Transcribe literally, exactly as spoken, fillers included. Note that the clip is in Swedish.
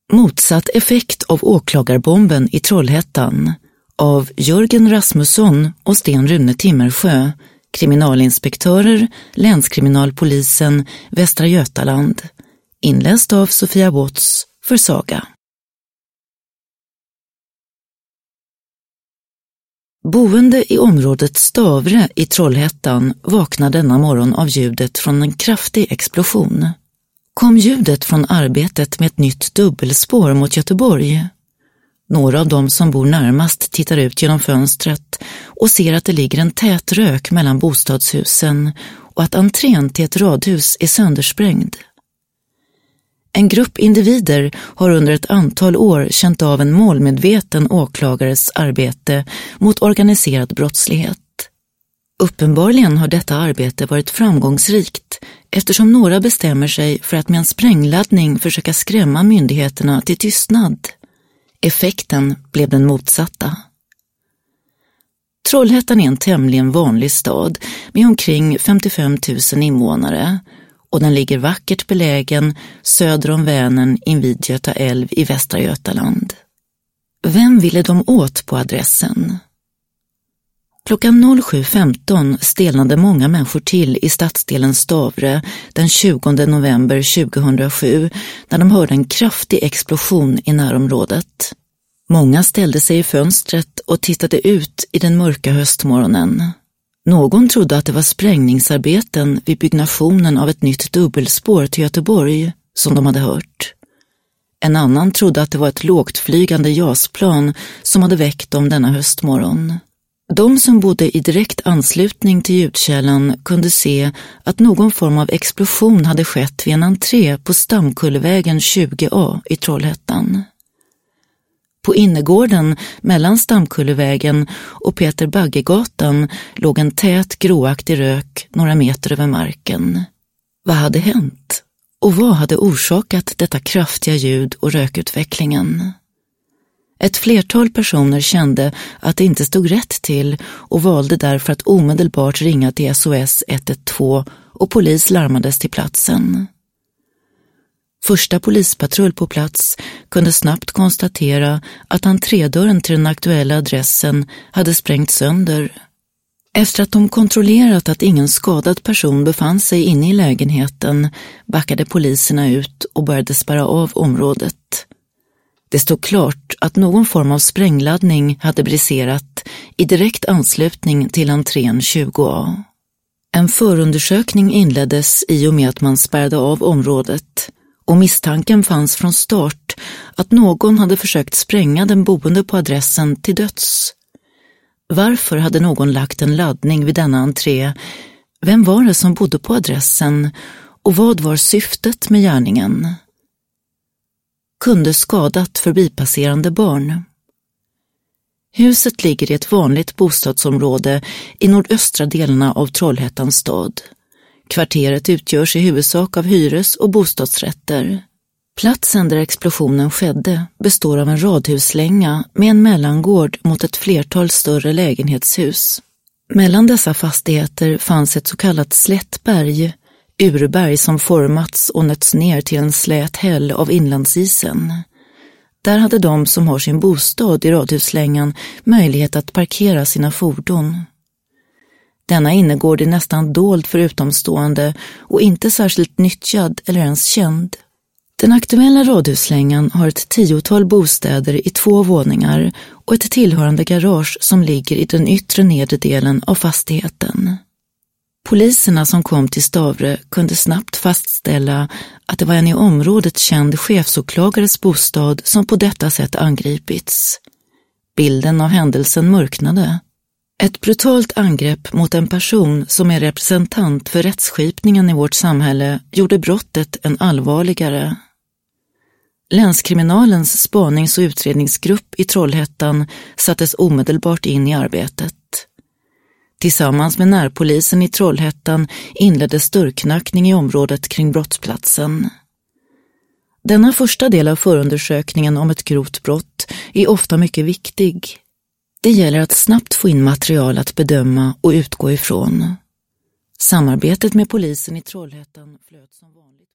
Motsatt effekt av åklagarbomben i Trollhättan av Jörgen Rasmusson och Sten Rune Timmersjö, kriminalinspektörer, länskriminalpolisen, Västra Götaland. Inläst av Sofia Watts för Saga. Boende i området Stavre i Trollhättan vaknade denna morgon av ljudet från en kraftig explosion. Kom ljudet från arbetet med ett nytt dubbelspår mot Göteborg? Några av dem som bor närmast tittar ut genom fönstret och ser att det ligger en tät rök mellan bostadshusen och att entrén till ett radhus är söndersprängd. En grupp individer har under ett antal år känt av en målmedveten åklagares arbete mot organiserad brottslighet. Uppenbarligen har detta arbete varit framgångsrikt eftersom några bestämmer sig för att med en sprängladdning försöka skrämma myndigheterna till tystnad. Effekten blev den motsatta. Trollhättan är en tämligen vanlig stad med omkring femtiofem tusen invånare och den ligger vackert belägen söder om Vänern invid Göta älv i Västra Götaland. Vem ville de åt på adressen? Klockan sju femton stelnade många människor till i stadsdelen Stavre den tjugonde november tjugohundrasju när de hörde en kraftig explosion i närområdet. Många ställde sig i fönstret och tittade ut i den mörka höstmorgonen. Någon trodde att det var sprängningsarbeten vid byggnationen av ett nytt dubbelspår till Göteborg som de hade hört. En annan trodde att det var ett lågtflygande jasplan som hade väckt dem denna höstmorgon. De som bodde i direkt anslutning till ljudkällan kunde se att någon form av explosion hade skett vid en entré på Stamkullevägen tjugo A i Trollhättan. På innergården mellan Stamkullevägen och Peter Baggegatan låg en tät gråaktig rök några meter över marken. Vad hade hänt? Och vad hade orsakat detta kraftiga ljud och rökutvecklingen? Ett flertal personer kände att det inte stod rätt till och valde därför att omedelbart ringa till S O S ett ett två och polis larmades till platsen. Första polispatrull på plats kunde snabbt konstatera att entrédörren till den aktuella adressen hade sprängt sönder. Efter att de kontrollerat att ingen skadad person befann sig inne i lägenheten backade poliserna ut och började spärra av området. Det stod klart att någon form av sprängladdning hade briserat i direkt anslutning till entrén tjugo A. En förundersökning inleddes i och med att man spärrade av området och misstanken fanns från start att någon hade försökt spränga den boende på adressen till döds. Varför hade någon lagt en laddning vid denna entré? Vem var det som bodde på adressen och vad var syftet med gärningen? Kunde skadat förbipasserande barn. Huset ligger i ett vanligt bostadsområde i nordöstra delarna av Trollhättans stad. Kvarteret utgörs i huvudsak av hyres- och bostadsrätter. Platsen där explosionen skedde består av en radhuslänga med en mellangård mot ett flertal större lägenhetshus. Mellan dessa fastigheter fanns ett så kallat slättberg, urberg som formats och nötts ner till en slät häll av inlandsisen. Där hade de som har sin bostad i radhuslängan möjlighet att parkera sina fordon. Denna innergård är nästan dold för utomstående och inte särskilt nyttjad eller ens känd. Den aktuella radhuslängan har ett tiotal bostäder i två våningar och ett tillhörande garage som ligger i den yttre nedre delen av fastigheten. Poliserna som kom till Stavre kunde snabbt fastställa att det var en i området känd chefsåklagares bostad som på detta sätt angripits. Bilden av händelsen mörknade. Ett brutalt angrepp mot en person som är representant för rättsskipningen i vårt samhälle gjorde brottet en allvarligare. Länskriminalens spanings- och utredningsgrupp i Trollhättan sattes omedelbart in i arbetet. Tillsammans med närpolisen i Trollhättan inleddes dörrknackning i området kring brottsplatsen. Denna första del av förundersökningen om ett grovt brott är ofta mycket viktig. Det gäller att snabbt få in material att bedöma och utgå ifrån. Samarbetet med polisen i Trollhättan flöt som vanligt.